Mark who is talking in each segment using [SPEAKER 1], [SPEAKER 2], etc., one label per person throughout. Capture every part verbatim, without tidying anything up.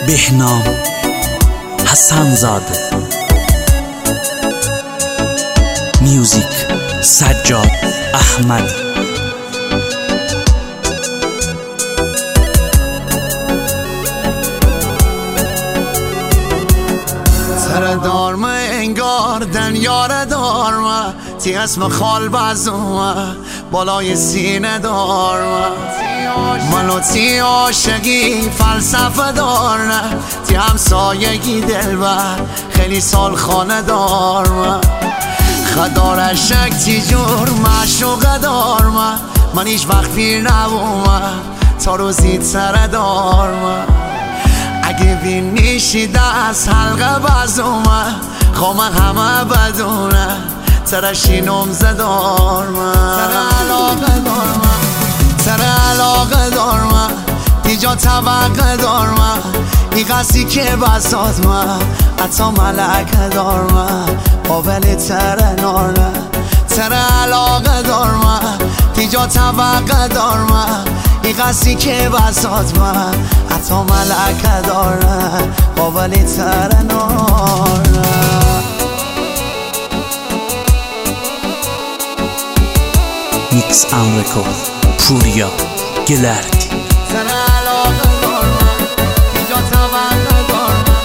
[SPEAKER 1] بهنام حسن زاده، میوزیک سجاد احمدی.
[SPEAKER 2] سر دارمه انگار دن یار دارمه تی اسم خال بزومه بالای سینه دارمه منو تی عاشقی فلسفه دارمه تی همسایگی دلبر خیلی سال خانه دارمه خدارشک تی جور معشوقه دارمه من هیچ وقت پیر نبومه تا روزی سر دارمه اگه بینیشی دست حلقه بزومه خوامه همه بدونه ترشی نمزه دارمه تر علاقه دارمه تر علاقه دارمه دیجا طبقه دارمه ای قصی که بسات من حتی ملکه دارمه قابل تر نارمه تر علاقه دارمه دیجا طبقه دارمه ای قصی که بسات من حتی ملکه دارمه قابل تر نارمه.
[SPEAKER 1] میکس اند رکورد پوریا گلردی.
[SPEAKER 2] سر علاقه دارمه اینجا طبقه دارمه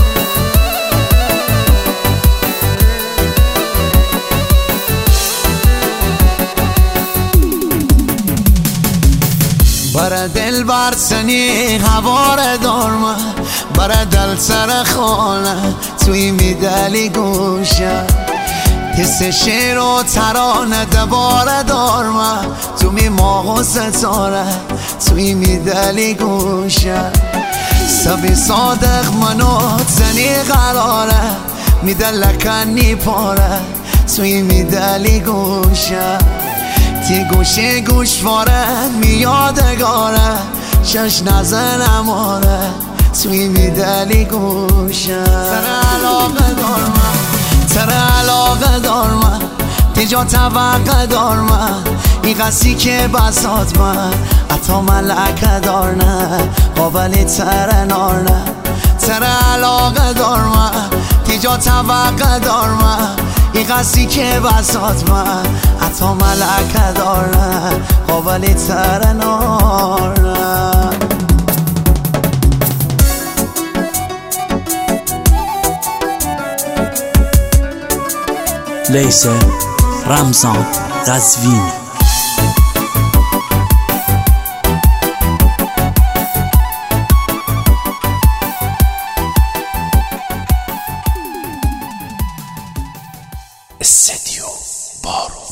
[SPEAKER 2] برا دل برسنی هوار دارمه برا دل سر خانه توی میدلی گوشه حس شعر و ترانه دباره دارمه تو می ماه و ستاره توی میدلی گوشه سبی صادق منو زنی قراره میدلکنی پاره توی میدلی گوشه تی گوشه گوشواره میادگاره شش نزنم آره توی میدلی گوشه سر علاقه دارمه تر علاقه دارمه دیجا طبقه دارمه ای قصی که بسات من حتی ملکه دارنه قابلی تر نارنه تر علاقه دارمه دیجا طبقه دارمه ای قصی که بسات من حتی ملکه دارنه قابلی تر نارنه.
[SPEAKER 1] لیسه رمضان قزوینی. استدیو بارو.